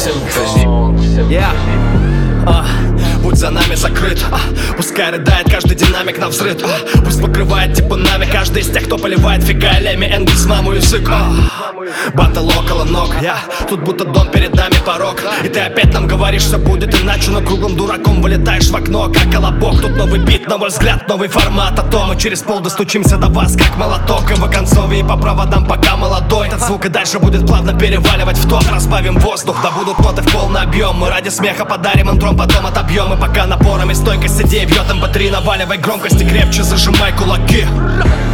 Путь за нами закрыт, пускай рыдает каждый динамик на взрыв, пусть покрывает типа нами каждый из тех, кто поливает фекалиями Энгельс маму язык. Батл около ног, тут будто дом, перед нами порог. И ты опять нам говоришь, все будет иначе, но круглым дураком вылетаешь в окно, как колобок. Тут новый бит, новый взгляд, новый формат, а то мы через пол достучимся до вас, как молоток. И в оконцове, и по проводам, пока молодой. Этот звук и дальше будет плавно переваливать в тон. Разбавим воздух, да будут ноты в полный объем. Мы ради смеха подарим им трон, потом отобьем. И пока напором и стойкость идей бьет MP3, наваливай громкости крепче, зажимай кулаки.